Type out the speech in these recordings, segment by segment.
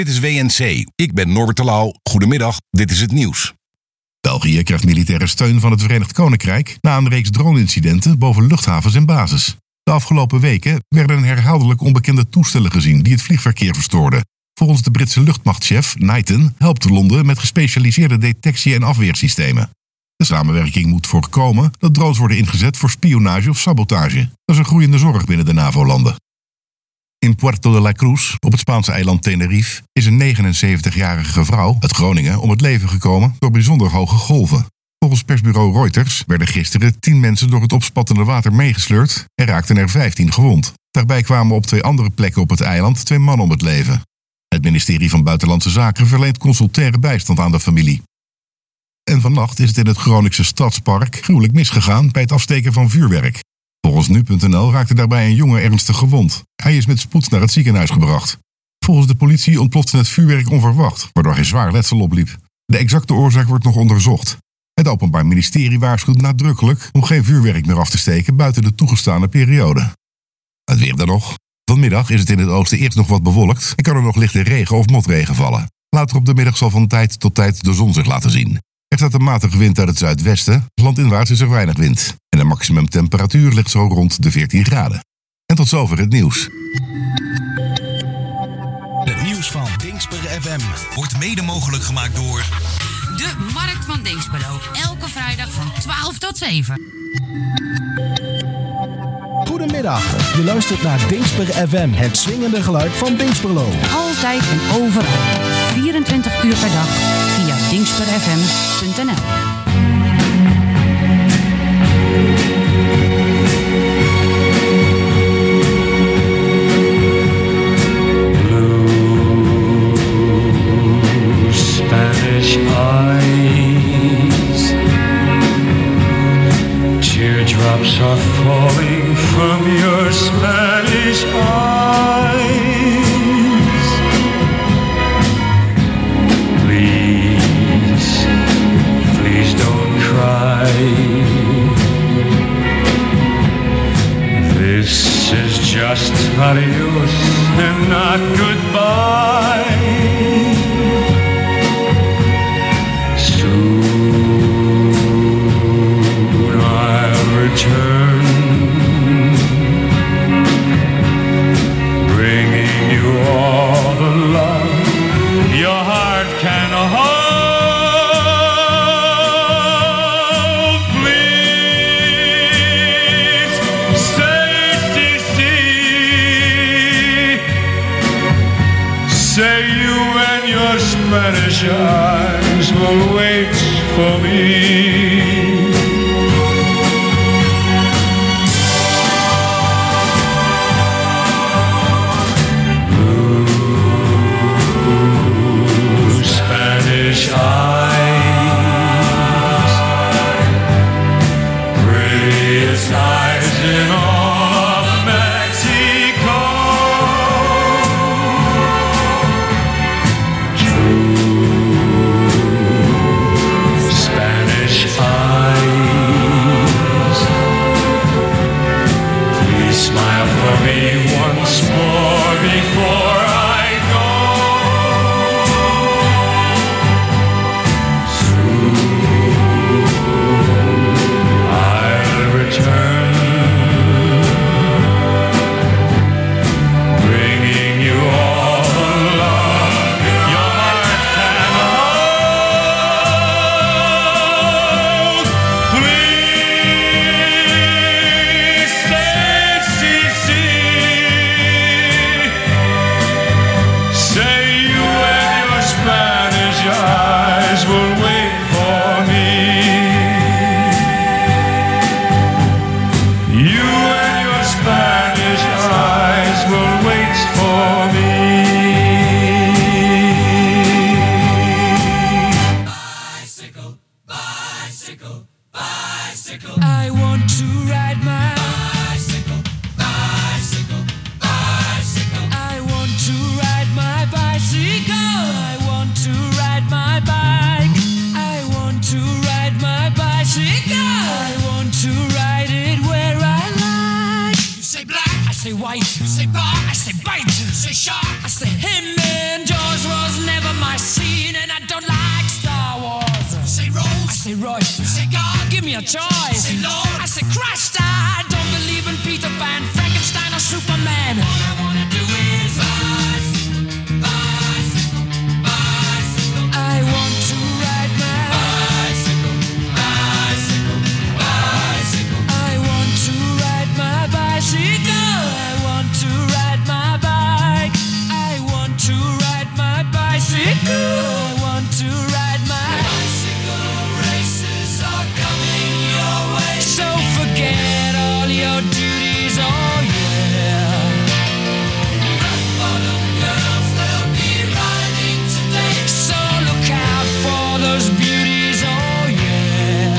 Dit is WNC. Ik ben Norbert de Lauw. Goedemiddag, dit is het nieuws. België krijgt militaire steun van het Verenigd Koninkrijk na een reeks drone-incidenten boven luchthavens en bases. De afgelopen weken werden herhaaldelijk onbekende toestellen gezien die het vliegverkeer verstoorden. Volgens de Britse luchtmachtchef Knighton helpt Londen met gespecialiseerde detectie- en afweersystemen. De samenwerking moet voorkomen dat drones worden ingezet voor spionage of sabotage. Dat is een groeiende zorg binnen de NAVO-landen. In Puerto de la Cruz, op het Spaanse eiland Tenerife, is een 79-jarige vrouw uit Groningen om het leven gekomen door bijzonder hoge golven. Volgens persbureau Reuters werden gisteren 10 mensen door het opspattende water meegesleurd en raakten er 15 gewond. Daarbij kwamen op 2 andere plekken op het eiland 2 mannen om het leven. Het ministerie van Buitenlandse Zaken verleent consulaire bijstand aan de familie. En vannacht is het in het Groningse Stadspark gruwelijk misgegaan bij het afsteken van vuurwerk. Volgens nu.nl raakte daarbij een jongen ernstig gewond. Hij is met spoed naar het ziekenhuis gebracht. Volgens de politie ontplofte het vuurwerk onverwacht, waardoor hij zwaar letsel opliep. De exacte oorzaak wordt nog onderzocht. Het Openbaar Ministerie waarschuwt nadrukkelijk om geen vuurwerk meer af te steken buiten de toegestane periode. Het weer dan nog. Vanmiddag is het in het oosten eerst nog wat bewolkt en kan er nog lichte regen of motregen vallen. Later op de middag zal van tijd tot tijd de zon zich laten zien. Er staat een matige wind uit het zuidwesten, landinwaarts is er weinig wind. En de maximumtemperatuur ligt zo rond de 14 graden. En tot zover het nieuws. Het nieuws van Dingsper FM wordt mede mogelijk gemaakt door De Markt van Dinxperlo. Elke vrijdag van 12 tot 7. Goedemiddag, je luistert naar Dingsper FM, het swingende geluid van Dinxperlo. Altijd en overal. 24 uur per dag via dingsperfm.nl. Spanish eyes, teardrops are falling from your Spanish eyes. Please, please don't cry. This is just adios and not goodbye. Soon I'll return, bringing you all the love your heart can hold. Please say say you and your Spanish eyes will wait for me. Blue Spanish eyes, prettiest eyes in all of Mexico. Smile for me once more before I go. Soon I'll return, bringing you all the love your heart can hold. Please say you and your Spanish eyes will wait for me. You and your Spanish eyes will wait for me. Bicycle, bicycle, bicycle. I want to ride my Bicycle, bicycle, bicycle. I want to ride my bicycle. I want to ride my bike. I want to ride my bicycle. I want to ride it where I like. You say black, I say white. you say bar, I say bite. you say shark. I say him and Jaws. right. Say God, give me a choice. Say Lord, I say Christ, I don't believe in Peter Pan, Frankenstein or Superman. All I wanna do is bicycle, bicycle. I want to ride my bicycle, bicycle, bicycle. I want to ride my bicycle. I want to ride my bike. I want to ride my bicycle. I want to ride my bicycle. Races are coming your way. So forget all your duties, oh yeah. Rock bottom girls, they'll be riding today. So look out for those beauties, oh yeah.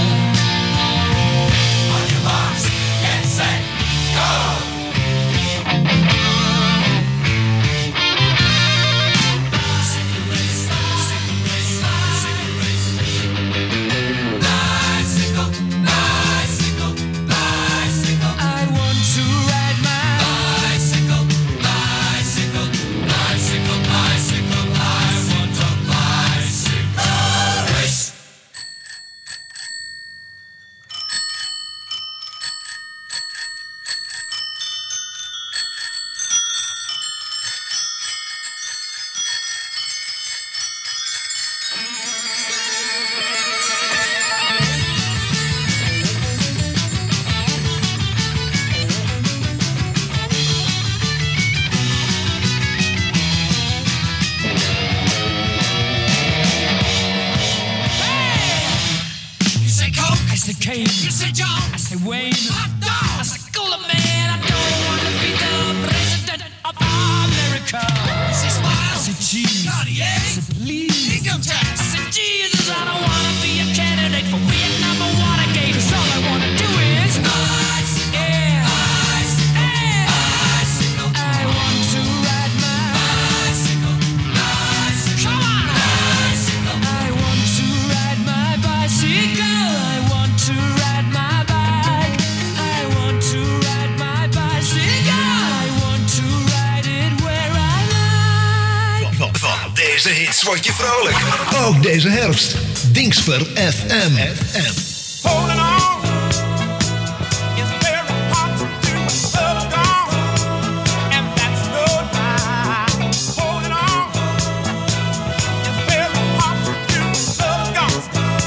On your marks, get set, go! I say Kane, you say John, I say Wayne, hot dog, I say cooler man. I don't want to be the president of America. I say smile, I say cheese, Cartier, I say please, income tax, I say Jesus. I don't want to be a candidate for Vietnam or Watergate. 'Cause all I want to do is bicycle, yeah, bicycle, yeah, bicycle. I want to ride my bicycle, bicycle. Come on, bicycle. I want to ride my bicycle. I want to ride my bike. I want to ride my bicycle. I want to ride it where I like. Van deze hits word je vrolijk. Ook deze herfst. Dingsper FM. Holding on is very hard to do. Love gone, and that's no lie. Holding on is very hard to do. Love gone.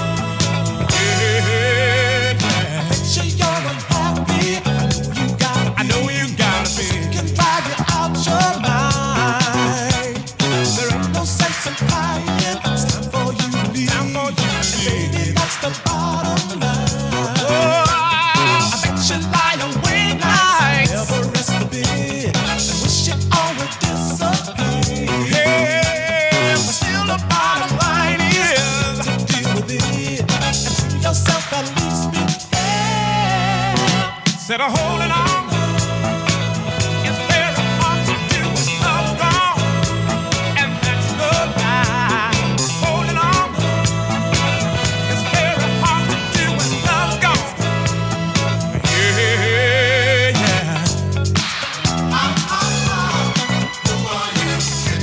Yeah. Picture you're unhappy. I know you gotta be. Can drive you out your mind. There ain't no sense in crying. It's time for you to leave. Baby, that's the bottom line. Oh, I bet you lie awake nights, never rest a bit, and wish it all would disappear. Yeah, but still the bottom line is to deal with it, and to yourself at least be fair. instead of holding on. It's very hard to do with love gone, and that's no lie. Holding on. It's very hard to do with love gone. Yeah, yeah. Who are you?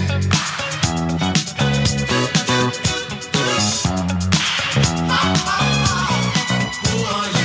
Who are you?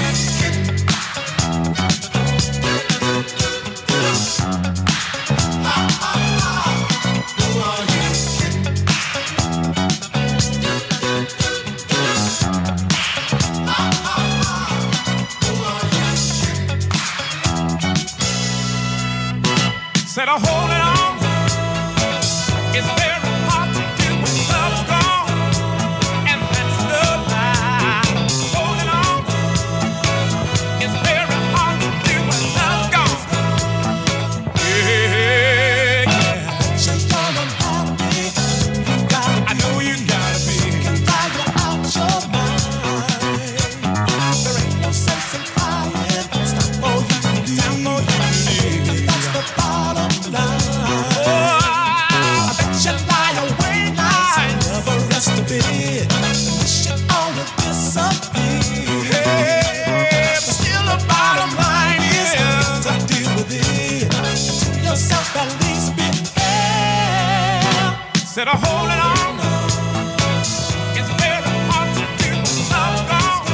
Instead of holding on, it's very hard to do with love gone, and that's no lie. Holding on, it's very hard to do with love gone. Yeah, yeah. Say you're unhappy. I know you gotta be. Can drive you out your mind. There ain't no sense in crying. It's time for you to leave. And that's the bottom line. Oh, I bet you lie awake nights, never rest a bit. Wish it all would disappear. yeah, but still the bottom line is To deal with it, to yourself at least be fair. instead of holding on, it's very hard to do with love gone,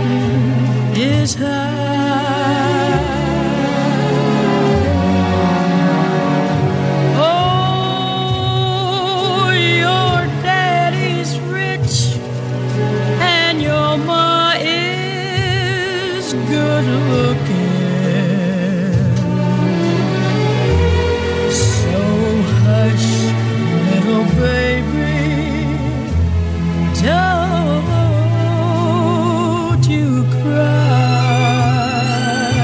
is high. Oh, your daddy's rich and your ma is good looking. So hush, little baby, don't you cry.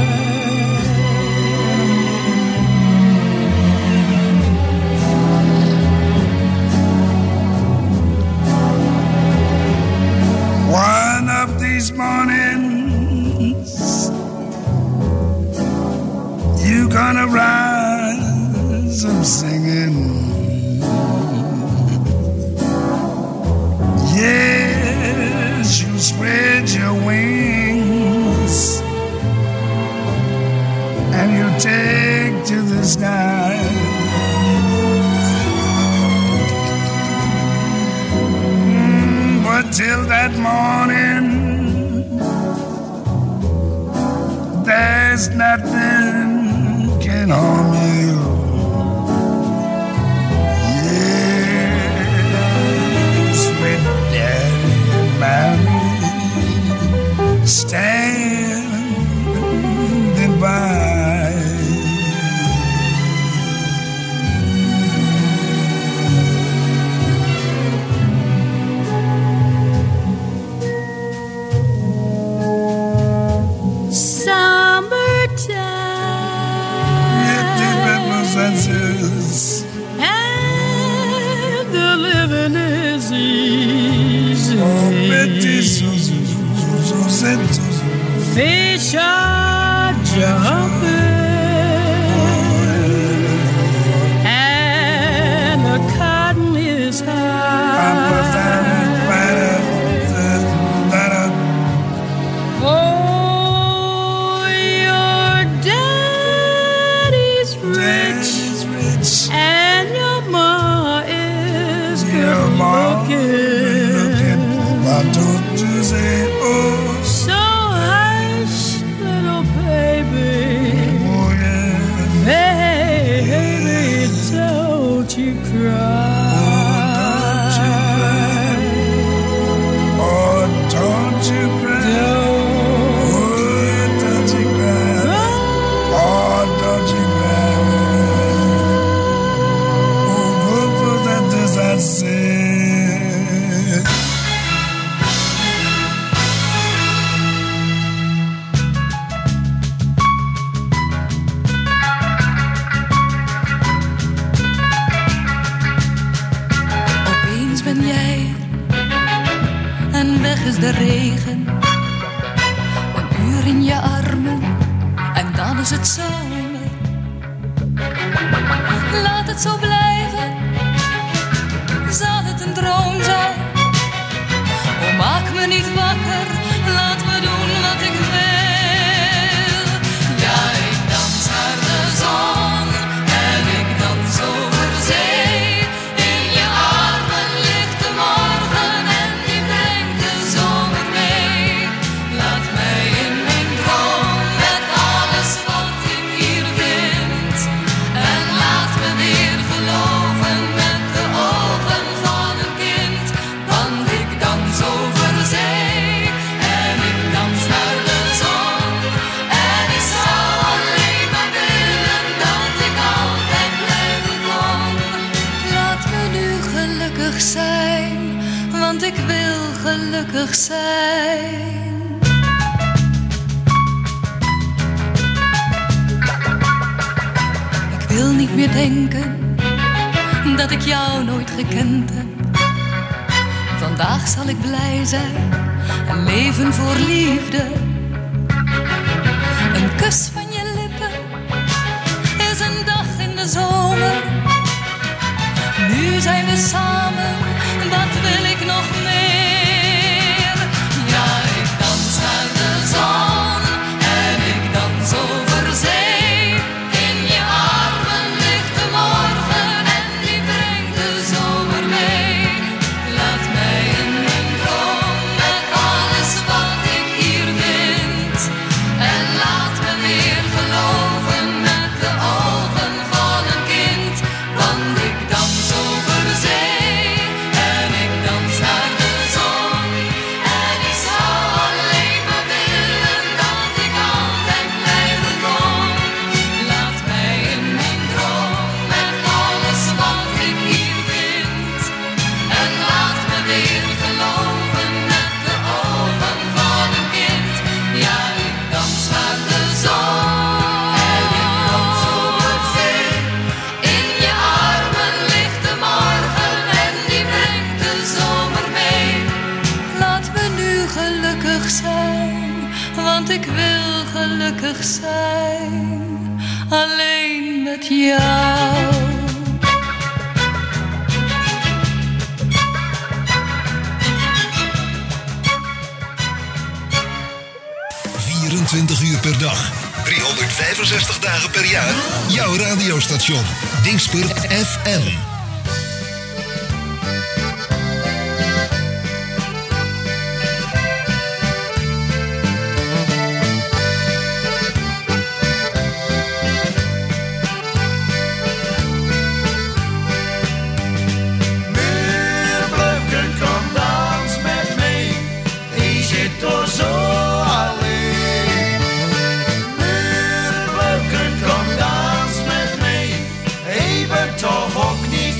One of these mornings, you gonna rise up singing. Yes, you spread your wings and you take to the sky. But till that morning, there's nothing can harm you. Yes, with Daddy and Mommy standing by. Summertime, and the living is easy. Fish are jumping, and the cotton is high. Oh, your daddy's rich, and your ma is good looking. Why don't you say, oh, So hush, little baby, oh yeah. baby, don't you cry. Oh, don't you cry. Oh, don't you cry. Oh, don't you cry. Oh, go that this I say. Opeens ben jij en weg is de regen. Een uur in je armen en dan is het zomer. Laat het zo blijven, zal het een droom zijn? Oh, maak me niet wakker, laat me doen wat ik wil. Ja, ik dans naar de zon en ik dans over zee. In je armen ligt de morgen en die brengt de zomer mee. Laat mij in mijn droom met alles wat ik hier vind. En laat me weer geloven met de ogen van een kind. Want ik dans over zee en ik dans naar de zon. En ik zou alleen maar willen dat ik altijd blijven kon. Laat me nu gelukkig zijn, want ik wil gelukkig zijn. Ik wil niet meer denken dat ik jou nooit gekend heb. Vandaag zal ik blij zijn en leven voor liefde. Een kus van je lippen is een dag in de zomer. Nu zijn we samen, wat wil ik nog meer? Ja, ik dans naar de zon en ik dans over zee. In je armen ligt de morgen en die brengt de zomer mee. Laat mij in mijn droom met alles wat ik hier Ik wil gelukkig zijn, alleen met jou. 24 uur per dag, 365 dagen per jaar. Jouw radiostation, Dingsper FM. Toch ook niet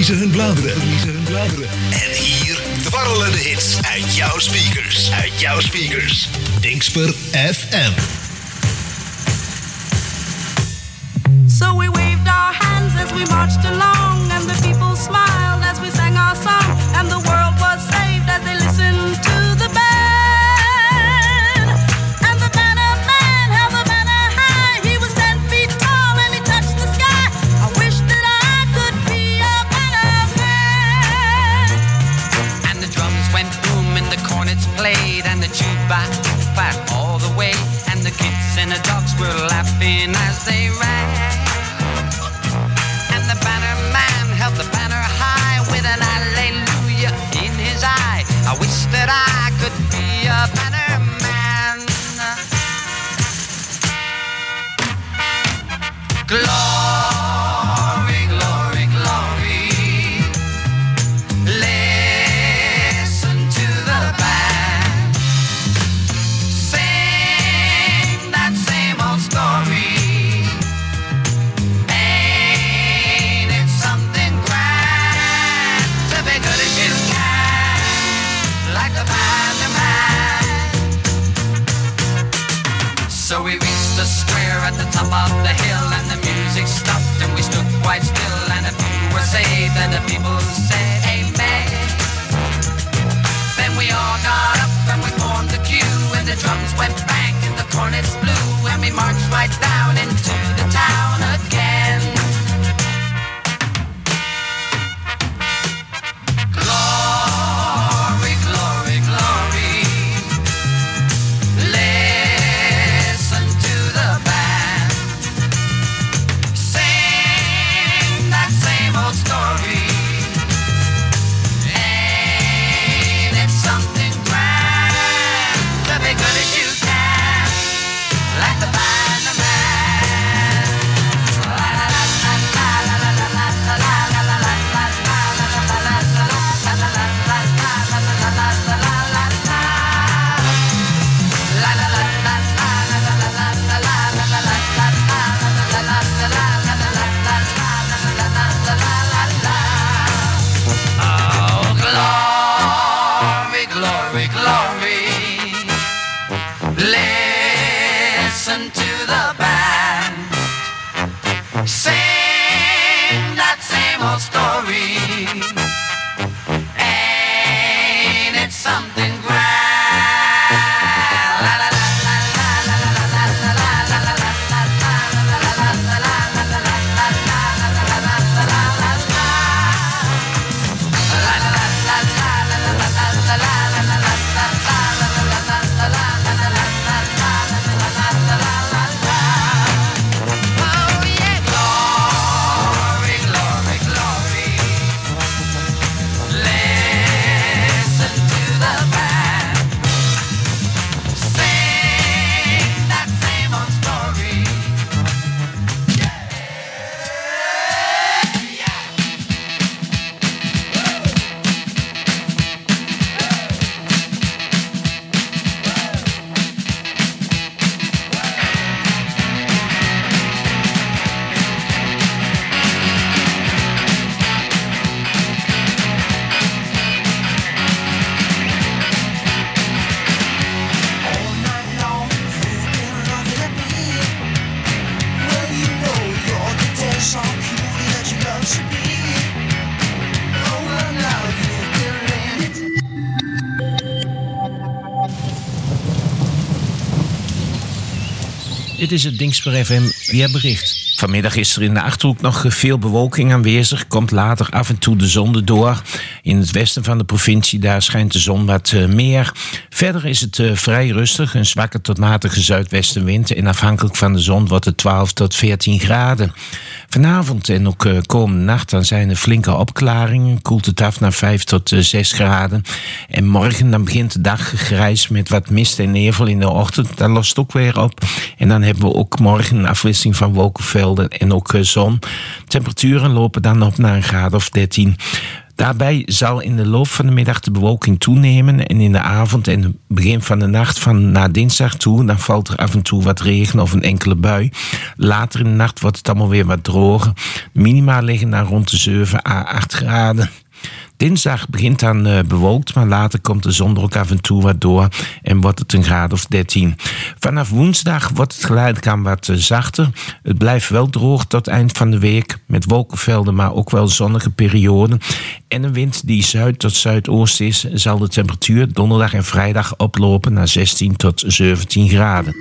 verliezen hun bladeren. En hier dwarrelen de hits uit jouw speakers. Dingsper FM. So we waved our hands as we marched along, and the people smiled as we sang our song, and the world was saved as they listened to the band. And the banner man held the banner high, he was 10 feet tall and he touched the sky. I wish that I could be a banner man. And the drums went boom and the cornets played, and the jukebox back all the way, and the kids and the dogs were laughing as they ran. And the banner man held the banner high with an hallelujah in his eye. I wish that I could be a banner man. Glory, glory, glory. Listen to the band. Sing that same old story. Ain't it something grand to be good as you can, like the banner man? So we reached the square at the top of the hill, and the music stopped and we stood quite still, and the people were saved and the people said amen. Then we all got up and we formed the queue, and the drums went bang and the cornets blew, and we marched right down into the town again. Glory, glory, glory. Listen to the band. Sing that same old story. Ain't it something grand to be good as you can, like the banner man? La la la la la la la la la la la la la Oh, glory, glory, glory. Listen to the band. Sing that same old story. Ain't it something grand? La la la la la la la la la la la la Glory, glory, glory. Listen to the band. Sing that same old story. Dit is het Dingsper FM weerbericht. Vanmiddag is er in de Achterhoek nog veel bewolking aanwezig. Komt later af en toe de zon erdoor. In het westen van de provincie daar schijnt de zon wat meer. Verder is het vrij rustig. Een zwakke tot matige zuidwestenwind. En afhankelijk van de zon wordt het 12 tot 14 graden. Vanavond en ook komende nacht dan zijn er flinke opklaringen. Koelt het af naar 5 tot 6 graden. En morgen dan begint de dag grijs met wat mist en nevel in de ochtend. Dat lost ook weer op. En dan hebben we ook morgen een afwisseling van wolkenvelden en ook zon. Temperaturen lopen dan op naar een graad of 13. Daarbij zal in de loop van de middag de bewolking toenemen en in de avond en het begin van de nacht van naar dinsdag toe, dan valt er af en toe wat regen of een enkele bui. Later in de nacht wordt het allemaal weer wat droger. Minima liggen naar rond de 7 à 8 graden. Dinsdag begint dan bewolkt, maar later komt de zon er ook af en toe wat door en wordt het een graad of 13. Vanaf woensdag wordt het geleidelijk aan wat zachter. Het blijft wel droog tot eind van de week, met wolkenvelden, maar ook wel zonnige perioden. En een wind die zuid tot zuidoost is, zal de temperatuur donderdag en vrijdag oplopen naar 16 tot 17 graden.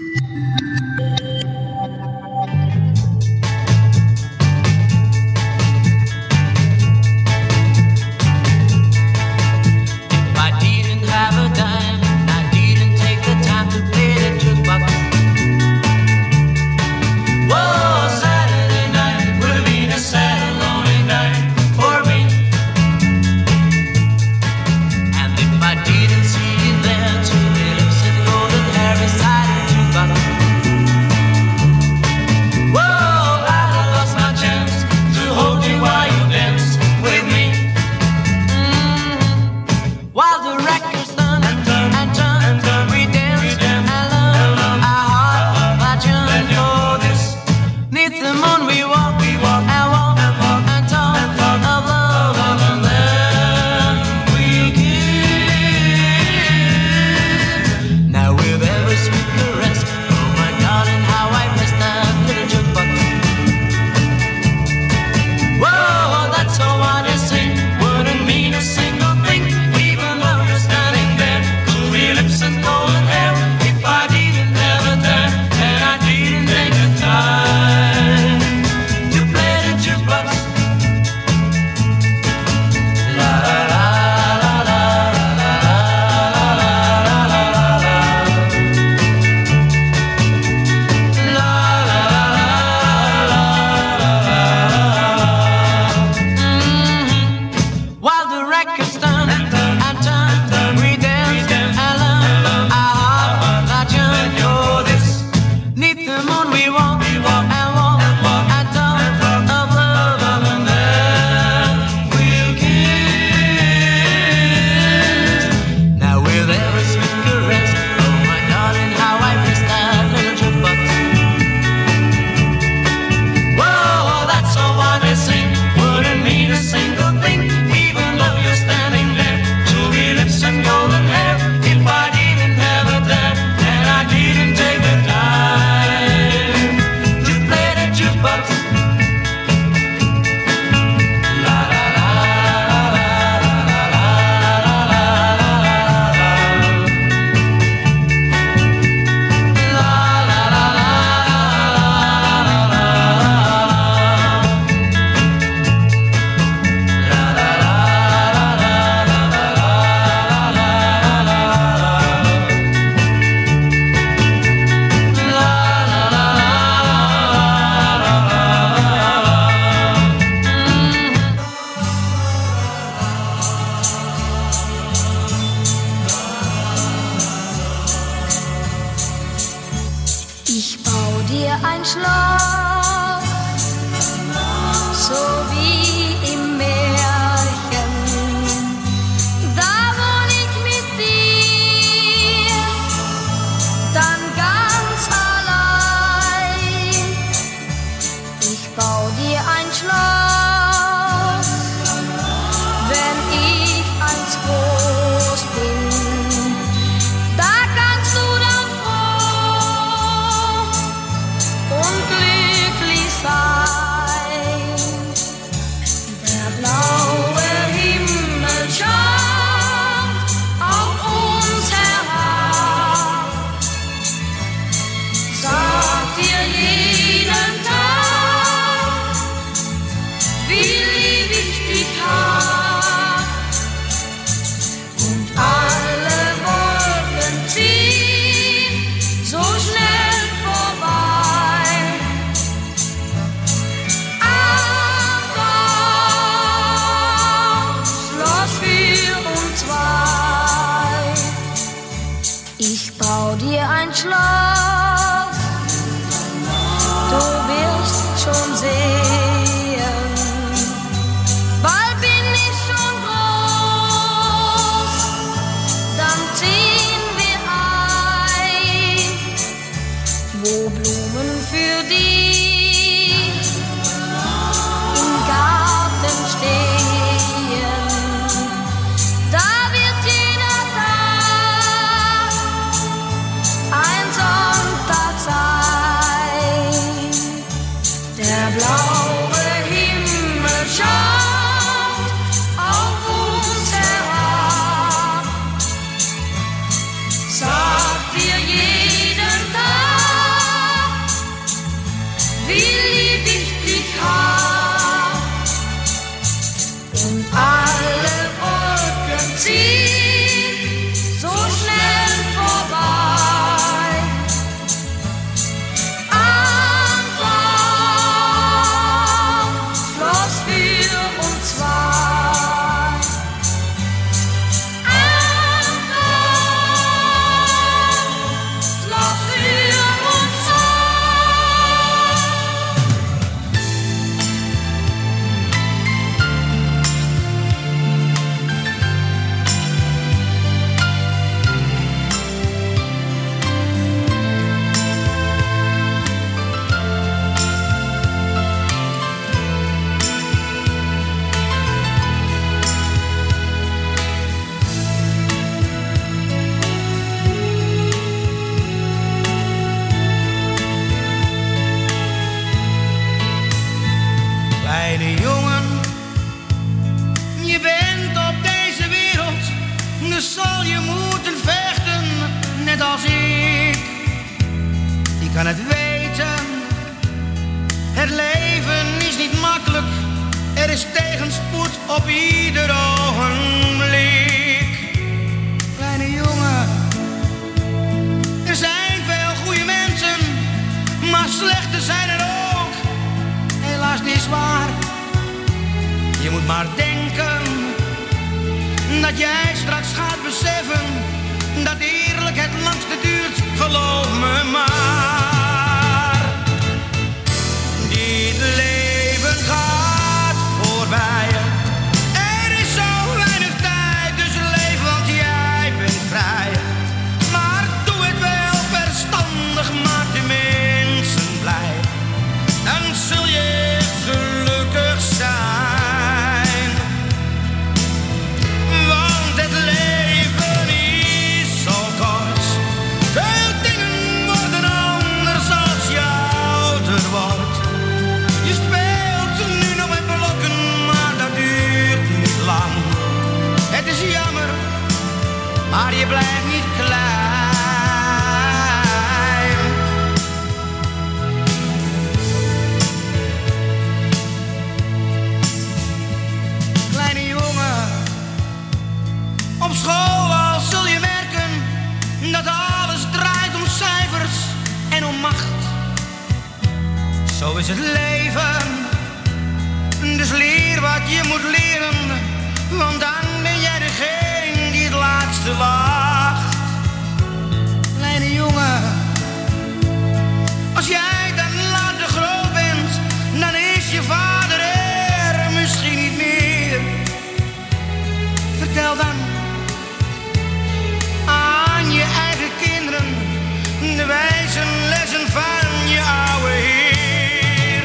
Schon sehen, bald bin ich schon groß. ieder ogenblik. Kleine jongen, er zijn veel goede mensen, maar slechte zijn er ook. Helaas niet waar. Je moet maar denken dat jij straks gaat beseffen dat eerlijk het langste duurt, geloof me maar. Dit leven gaat voorbij. Er is zo weinig tijd, dus leef, want jij bent vrij. Maar doe het wel verstandig, maak de mensen blij. Dan zul je echt gelukkig zijn. Want het leven is zo kort. Veel dingen worden anders als je ouder wordt. Je speelt nu nog met blokken, maar dat duurt niet lang. Het is jammer, maar je blijft niet klein. Kleine jongen, op school al zul je merken dat alles draait om cijfers en om macht. Zo is het leven, dus leer wat je moet leren, want dan ben jij degene die het laatste wacht. Kleine jongen, als jij dan later groot bent, dan is je vader er misschien niet meer. Vertel dan aan je eigen kinderen de wijze lessen van je oude heer.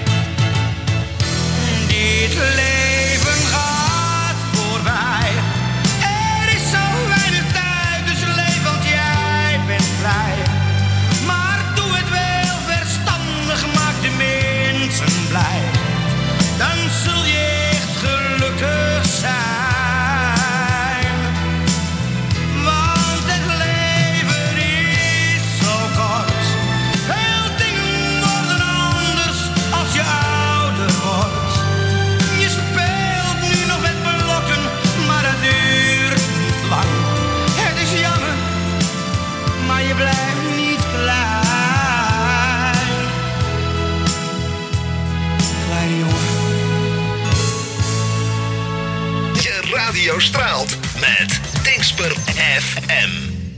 Dit leven gaat voorbij. Er is zo weinig tijd, dus leef, want jij bent vrij. Maar doe het wel verstandig, maak de mensen blij. Dan zul je echt gelukkig zijn. Want het leven is zo kort. Veel dingen worden anders als je ouder wordt. Je speelt nu nog met blokken, maar dat duurt niet lang. Het is jammer, maar je blijft niet klein. Kleine jongen. Je radio straalt met Dingsper FM.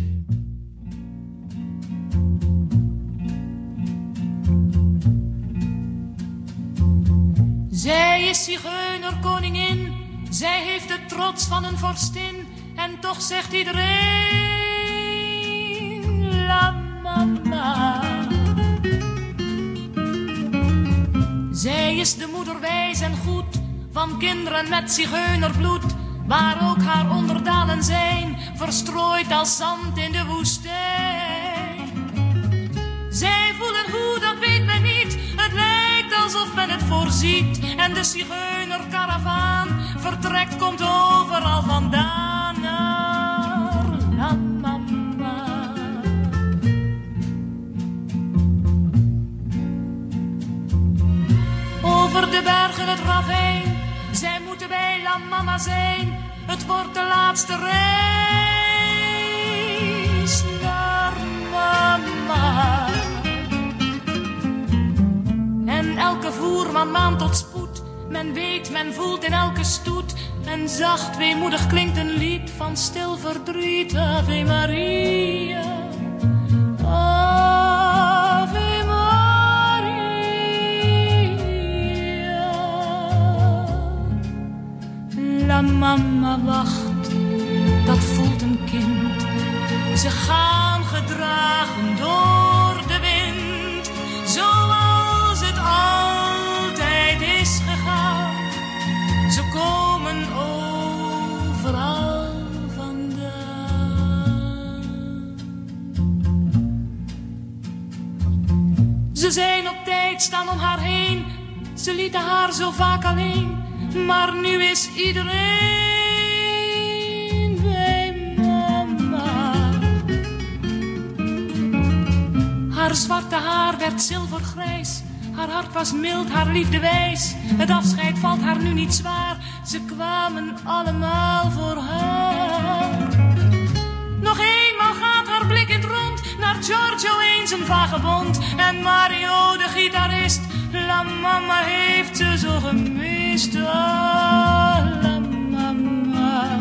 Zij is zigeunerkoningin, zij heeft de trots van een vorstin. En toch zegt iedereen, la mama. Zij is de moeder wijs en goed, van kinderen met zigeunerbloed. Waar ook haar onderdanen zijn, verstrooid als zand in de woestijn. Zij voelen hoe, dat weet men niet, het lijkt alsof men het voorziet. En de zigeunerkaravaan vertrekt, komt overal vandaan naar La Mama. Over de bergen het ravijn, zij moeten bij La Mama zijn. Het wordt de laatste reis naar Mama. En elke voerman maant tot spoed. Men weet, men voelt in elke stoet. En zacht weemoedig klinkt een lied van stil verdriet. Ave Maria, Ave Maria. La mama wacht, dat voelt een kind. Ze gaan gedragen door de wind, zoals het altijd is gegaan. Ze komen overal vandaan. Ze zijn op tijd, staan om haar heen. Ze lieten haar zo vaak alleen. Maar nu is iedereen bij mama. Haar zwarte haar werd zilvergrijs. Haar hart was mild, haar liefde wijs. Het afscheid valt haar nu niet zwaar. ze kwamen allemaal voor haar. Nog eenmaal gaat haar blik in het rond, naar Giorgio eens een vagebond. En Mario de gitarist, la mama heeft ze zo gemist. Ah, la mama.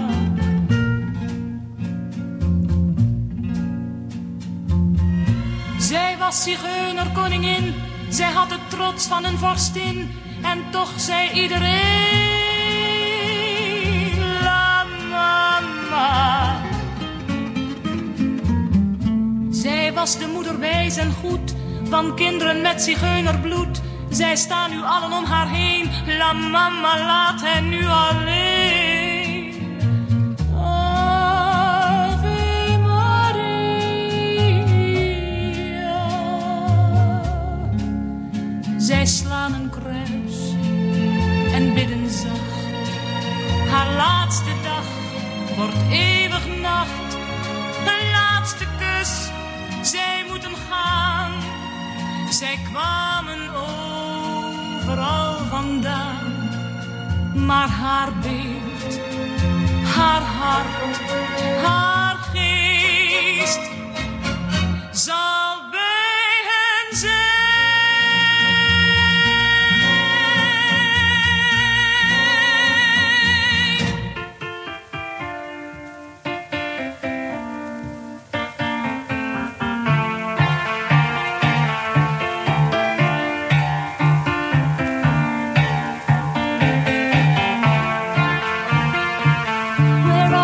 Zij was zigeunerkoningin, zij had de trots van een vorstin. En toch zei iedereen, la mama. Zij was de moeder wijs en goed, van kinderen met zigeunerbloed. Zij staan nu allen om haar heen, la mama laat hen nu alleen. Ave Maria. Zij slaan een kruis en bidden zacht. Haar laatste dag wordt eeuwig nacht. Een laatste kus, zij moeten gaan. Zij kwamen overal vandaan. Maar haar beeld, haar hart, haar geest zal bij hen zijn. Where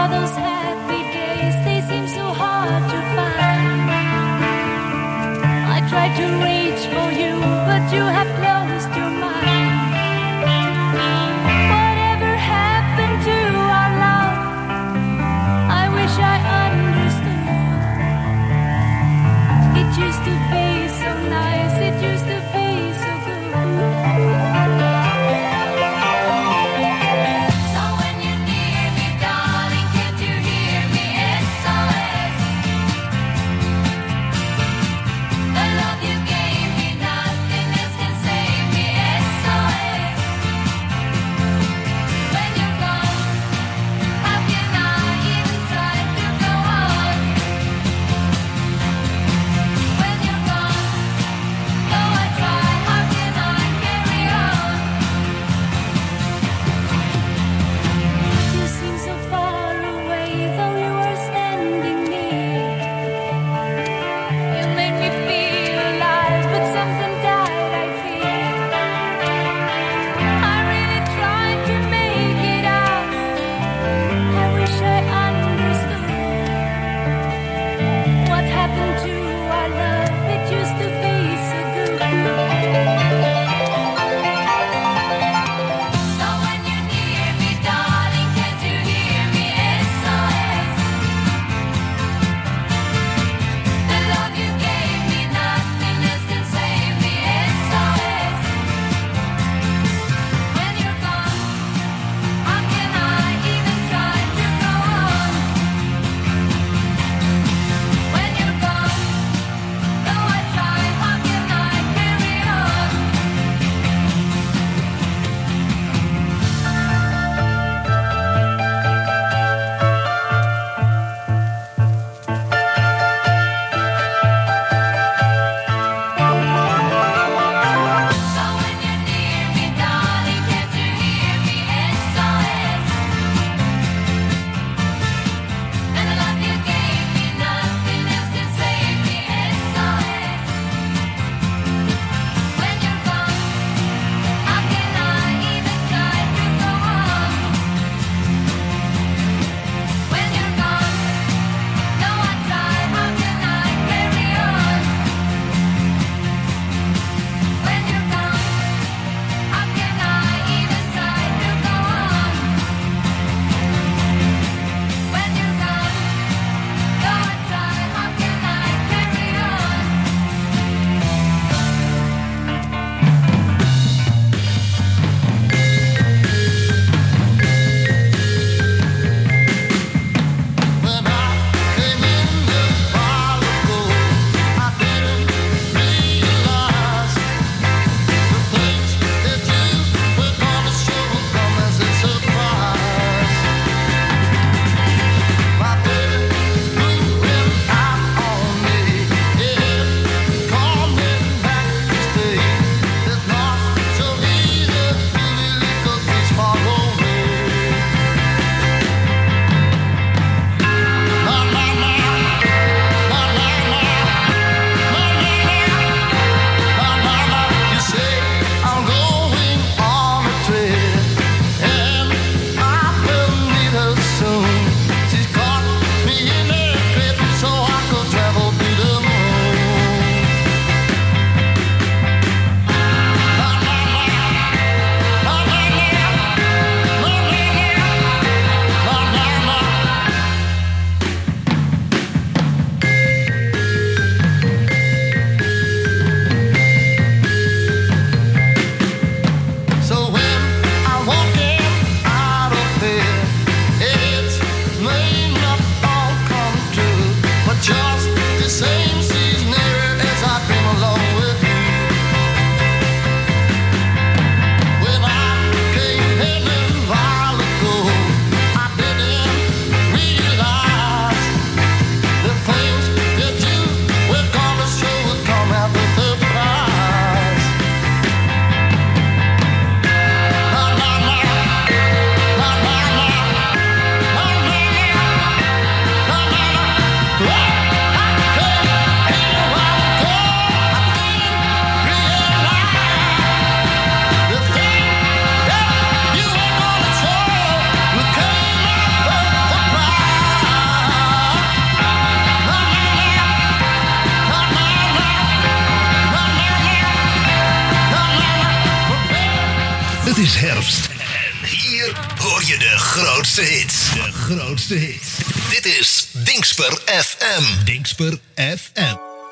grootste hits. De grootste hits. Dit is Dingsper FM. Dingsper FM.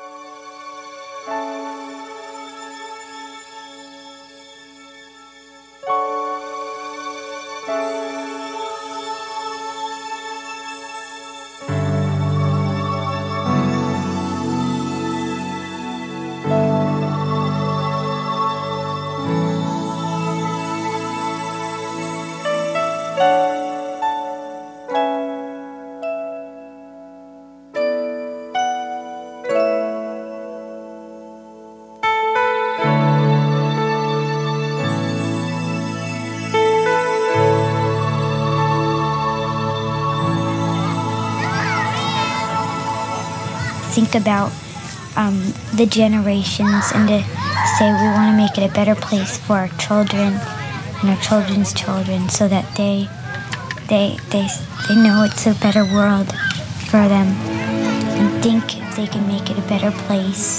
Think about the generations and to say we want to make it a better place for our children and our children's children, so that they know it's a better world for them, and think if they can make it a better place.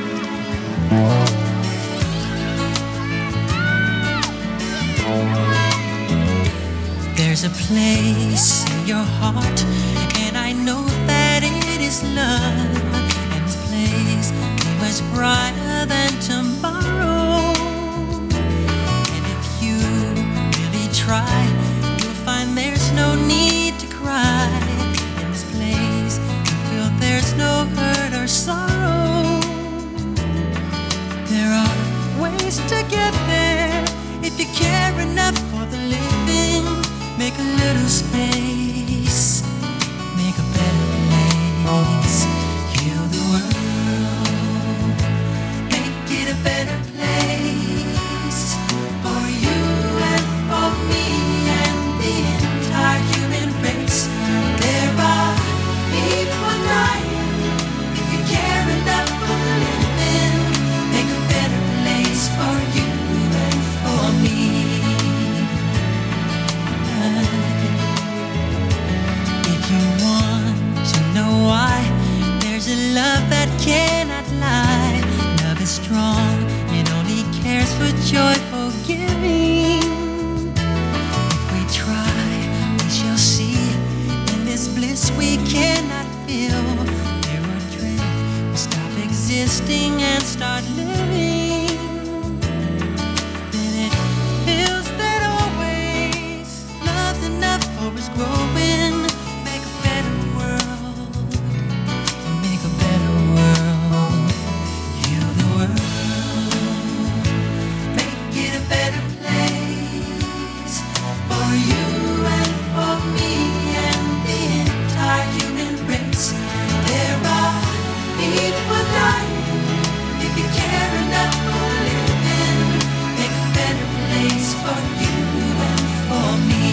There's a place in your heart, and I know that it is love. And this place is much brighter than tomorrow. And if you really try, you'll find there's no need to cry. In this place, you feel there's no hurt or sorrow. There are ways to get there if you care enough for the living. Make a little space, make a better place, heal the world, make it a better place for you and for me and the entire human race. There are people dying. If you care enough for the living, make a better place for you and for me. If you want to know why, there's a love that cannot lie. Love is strong, it only cares for joyful giving. If we try, we shall see. In this bliss we cannot feel. There are dreams, we stop existing and start living. Then it feels that always love's enough for us growing. Make a better world, to make a better world, heal the world, make it a better place for you and for me and the entire human race. There are people dying. If you care enough for living, make a better place for you and for me.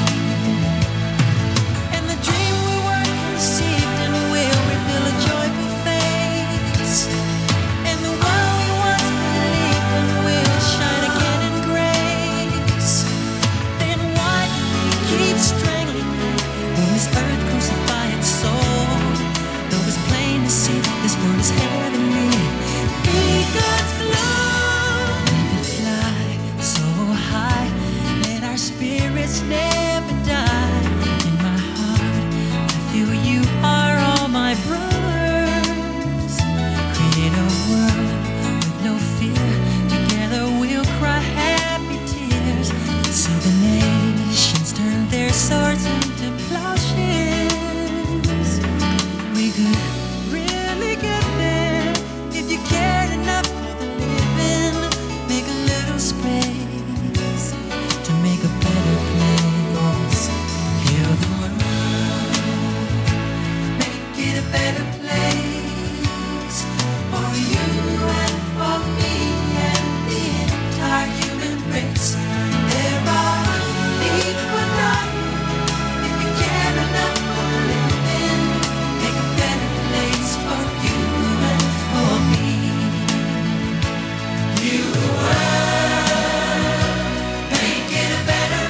And the dream we were conceived in will reveal a joyful face. And the world we once believed in will shine again in grace. Then why keep strangling when this earth crucify its soul? Though it's plain to see this world is heavenly. Be God's love. Make it fly so high. Let our spirits never die. In my heart, I feel you are all my brothers. Create a world with no fear. Together we'll cry happy tears. See the nations turn their swords into plowshares. We could really get there if you cared enough for the living. Make a little space to make a better place. Heal the world, make it a better place for you and for me and the entire human race. There are people dying. If you care enough for the living, make a better place for you and for me. Heal the world, make it a better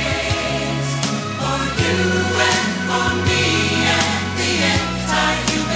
place for you and for me and the entire human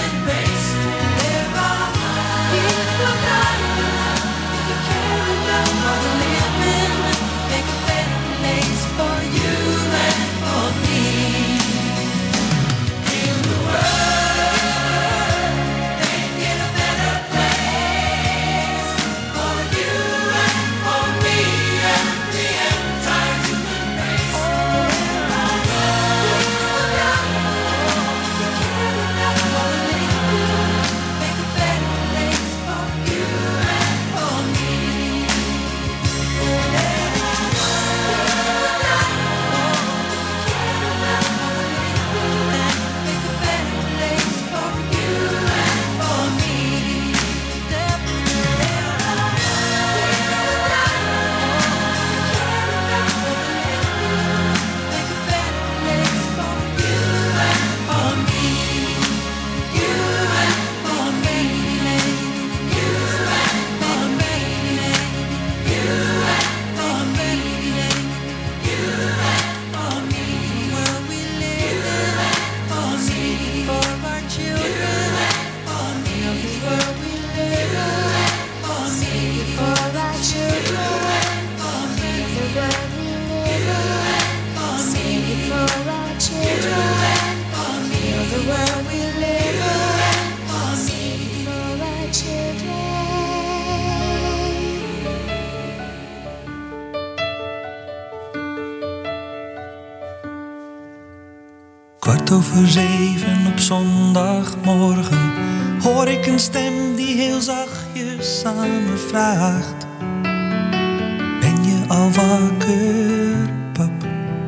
7:15 op zondagmorgen hoor ik een stem die heel zachtjes aan me vraagt: ben je al wakker, pap?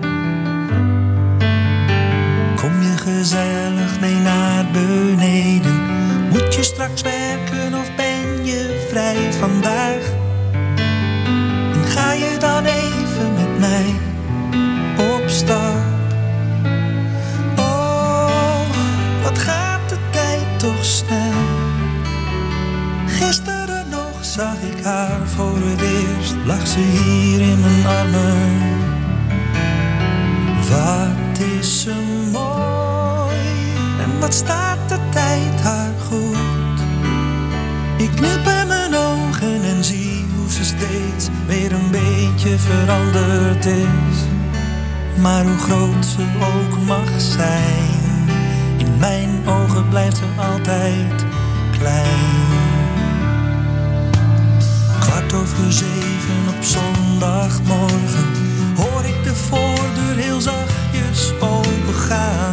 Kom je gezellig mee naar beneden? Moet je straks werken of ben je vrij vandaag? En ga je dan even met mij op stap? Oh, wat gaat de tijd toch snel. Gisteren nog zag ik haar voor het eerst. Lag ze hier in mijn armen. Wat is ze mooi. En wat staat de tijd haar goed. Ik knip in mijn ogen en zie hoe ze steeds weer een beetje veranderd is. Maar hoe groot ze ook mag zijn, in mijn ogen blijft ze altijd klein. 7:15 op zondagmorgen hoor ik de voordeur heel zachtjes opengaan.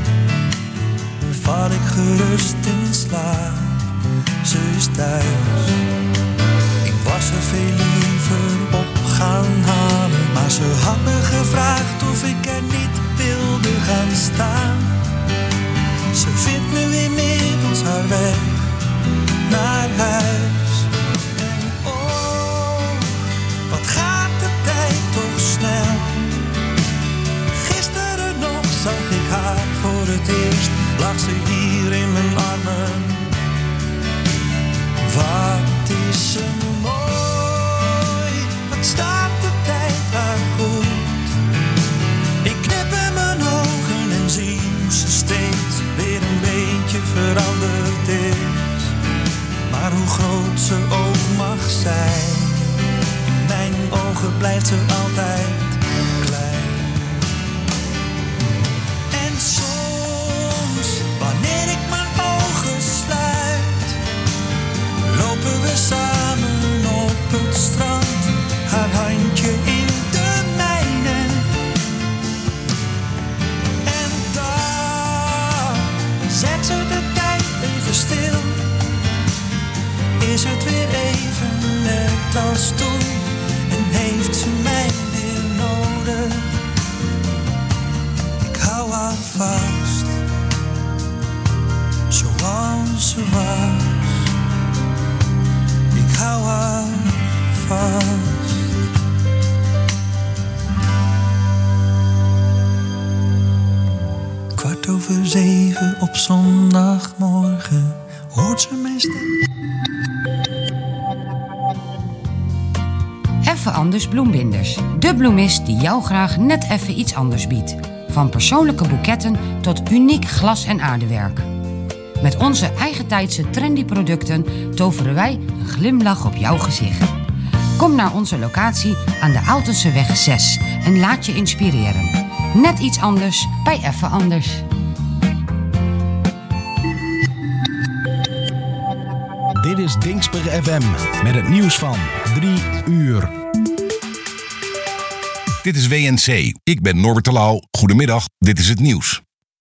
Val ik gerust in slaap, ze is thuis. Ik was er veel liever op gaan halen, maar ze had me gevraagd of ik er niet wilde gaan staan. Ze vindt nu inmiddels haar weg naar huis. En oh, wat gaat de tijd toch snel. Gisteren nog zag ik haar voor het eerst. Lag ze hier in mijn armen. Wat is ze mooi. Wat staat de tijd haar goed. Ik knip in mijn ogen en zie hoe ze steeds weer een beetje veranderd is. Maar hoe groot ze ook mag zijn, in mijn ogen blijft ze altijd klein. En soms, wanneer ik mijn ogen sluit, lopen we samen op het strand, haar handje in de mijne. En dan zet ze de tijd even stil. Is het weer even net als toen en heeft ze mij weer nodig. Ik hou haar vast, zoals ze was. Ik hou haar vast. Over 7 op zondagmorgen hoort ze mijn stem. Even Anders Bloembinders. De bloemist die jou graag net even iets anders biedt. Van persoonlijke boeketten tot uniek glas- en aardewerk. Met onze eigentijdse trendy producten toveren wij een glimlach op jouw gezicht. Kom naar onze locatie aan de Aaltenseweg 6 en laat je inspireren. Net iets anders bij Even Anders. Dit is Dingsper FM met het nieuws van 3 uur. Dit is WNC. Ik ben Norbert de Lauw. Goedemiddag, dit is het nieuws.